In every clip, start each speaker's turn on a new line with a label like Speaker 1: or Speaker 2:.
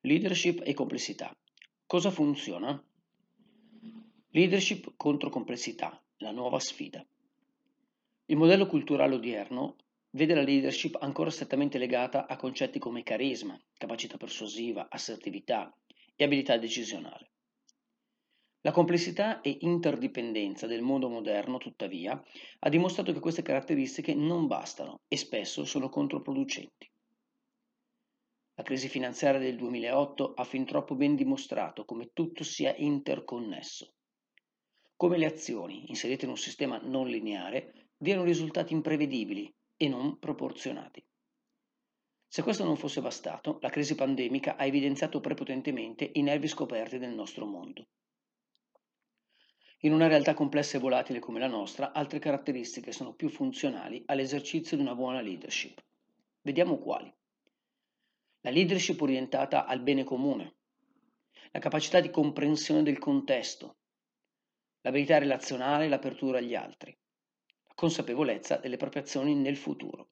Speaker 1: Leadership e complessità. Cosa funziona? Leadership contro complessità, la nuova sfida. Il modello culturale odierno vede la leadership ancora strettamente legata a concetti come carisma, capacità persuasiva, assertività e abilità decisionale. La complessità e interdipendenza del mondo moderno, tuttavia, ha dimostrato che queste caratteristiche non bastano e spesso sono controproducenti. La crisi finanziaria del 2008 ha fin troppo ben dimostrato come tutto sia interconnesso, come le azioni inserite in un sistema non lineare diano risultati imprevedibili e non proporzionati. Se questo non fosse bastato, la crisi pandemica ha evidenziato prepotentemente i nervi scoperti del nostro mondo. In una realtà complessa e volatile come la nostra, altre caratteristiche sono più funzionali all'esercizio di una buona leadership. Vediamo quali. La leadership orientata al bene comune, la capacità di comprensione del contesto, l'abilità relazionale e l'apertura agli altri, la consapevolezza delle proprie azioni nel futuro.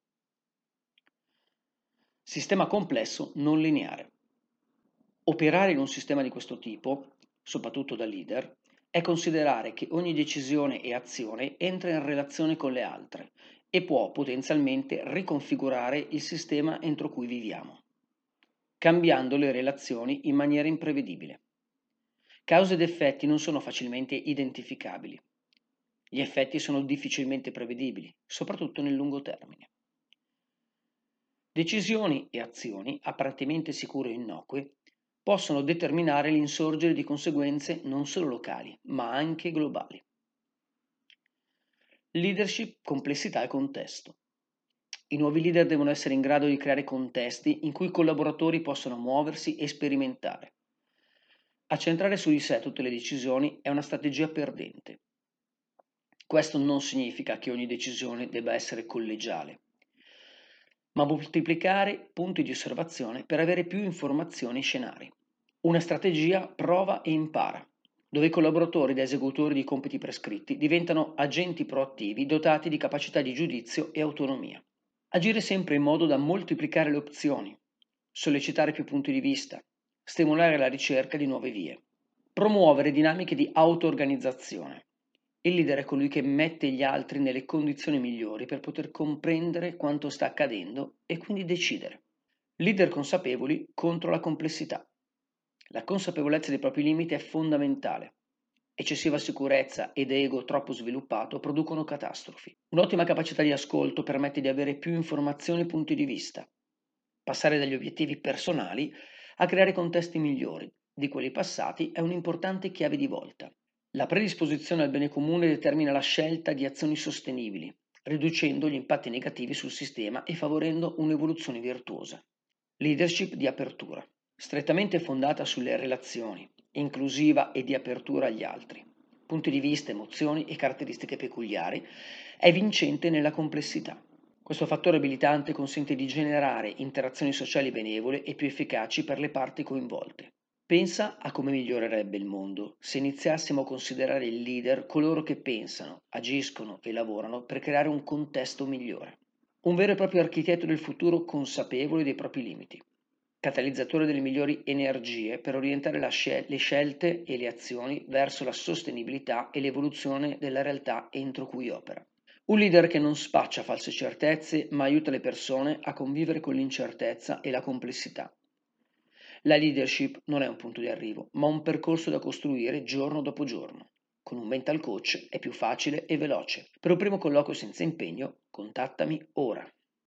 Speaker 1: Sistema complesso non lineare. Operare in un sistema di questo tipo, soprattutto da leader, è considerare che ogni decisione e azione entra in relazione con le altre e può potenzialmente riconfigurare il sistema entro cui viviamo, cambiando le relazioni in maniera imprevedibile. Cause ed effetti non sono facilmente identificabili. Gli effetti sono difficilmente prevedibili, soprattutto nel lungo termine. Decisioni e azioni apparentemente sicure e innocue possono determinare l'insorgere di conseguenze non solo locali, ma anche globali. Leadership, complessità e contesto. I nuovi leader devono essere in grado di creare contesti in cui i collaboratori possano muoversi e sperimentare. Accentrare su di sé tutte le decisioni è una strategia perdente. Questo non significa che ogni decisione debba essere collegiale, ma moltiplicare punti di osservazione per avere più informazioni e scenari. Una strategia prova e impara, dove i collaboratori da esecutori di compiti prescritti diventano agenti proattivi dotati di capacità di giudizio e autonomia. Agire sempre in modo da moltiplicare le opzioni, sollecitare più punti di vista, stimolare la ricerca di nuove vie. Promuovere dinamiche di auto-organizzazione. Il leader è colui che mette gli altri nelle condizioni migliori per poter comprendere quanto sta accadendo e quindi decidere. Leader consapevoli contro la complessità. La consapevolezza dei propri limiti è fondamentale. Eccessiva sicurezza ed ego troppo sviluppato producono catastrofi. Un'ottima capacità di ascolto permette di avere più informazioni e punti di vista. Passare dagli obiettivi personali a creare contesti migliori di quelli passati è un'importante chiave di volta. La predisposizione al bene comune determina la scelta di azioni sostenibili, riducendo gli impatti negativi sul sistema e favorendo un'evoluzione virtuosa. Leadership di apertura, strettamente fondata sulle relazioni, inclusiva e di apertura agli altri, punti di vista, emozioni e caratteristiche peculiari, è vincente nella complessità. Questo fattore abilitante consente di generare interazioni sociali benevole e più efficaci per le parti coinvolte. Pensa a come migliorerebbe il mondo se iniziassimo a considerare il leader coloro che pensano, agiscono e lavorano per creare un contesto migliore. Un vero e proprio architetto del futuro consapevole dei propri limiti, catalizzatore delle migliori energie per orientare le scelte e le azioni verso la sostenibilità e l'evoluzione della realtà entro cui opera. Un leader che non spaccia false certezze, ma aiuta le persone a convivere con l'incertezza e la complessità. La leadership non è un punto di arrivo, ma un percorso da costruire giorno dopo giorno. Con un mental coach è più facile e veloce. Per un primo colloquio senza impegno, contattami ora.